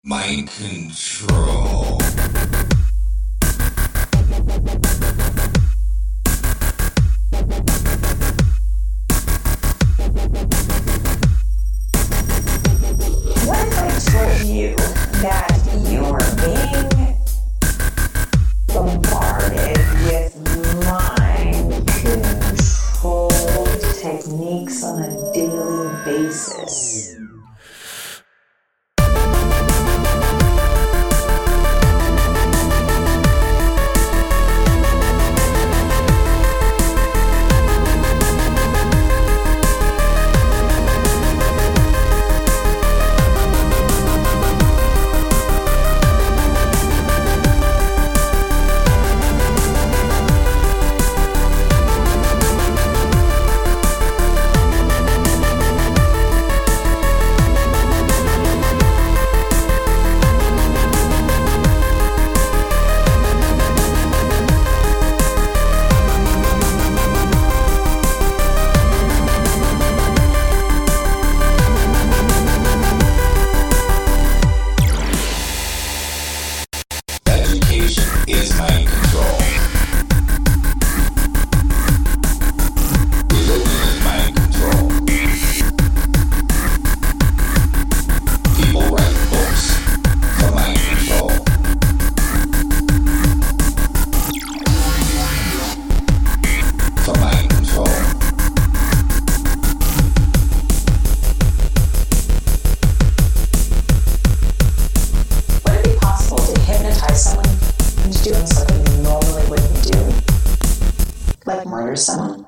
Mind control. What if I told you that you're being bombarded with mind control techniques on a daily basis? Education is mind control. Religion is mind control. People write books for mind control. For mind control. Would it be possible to hypnotize someone into doing something they normally wouldn't do? Like murder someone?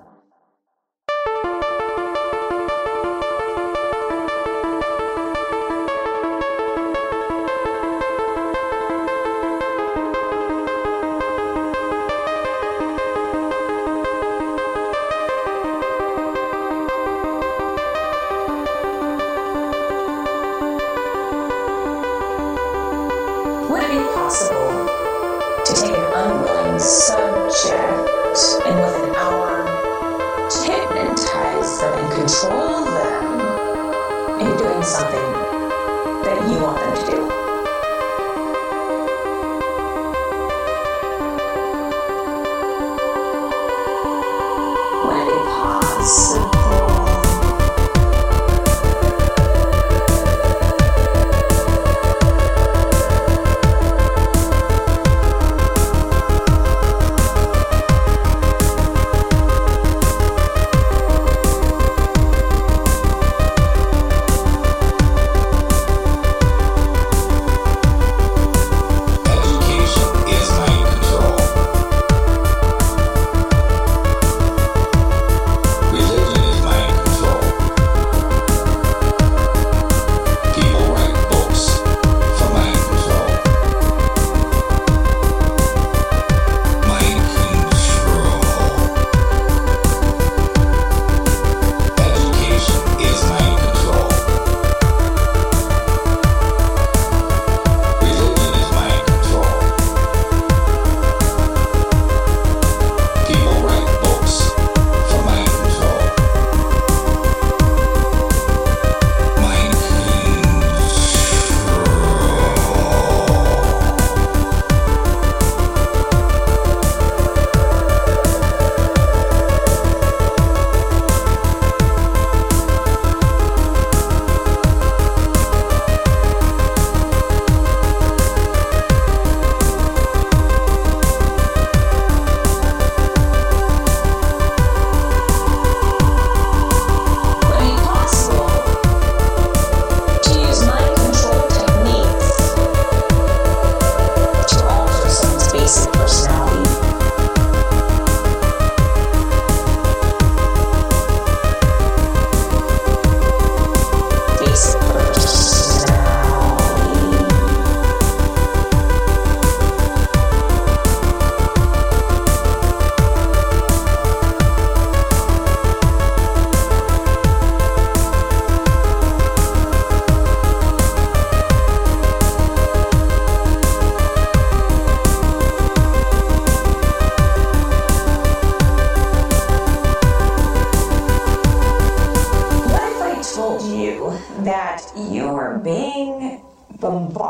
Would it be possible to take an unwilling subject and within an hour to hypnotize them and control them into doing something that you want them to do? Would it be possible?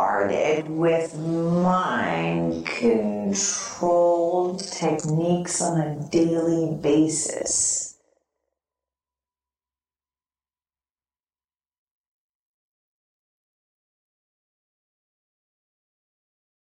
bombarded with mind-controlled techniques on a daily basis.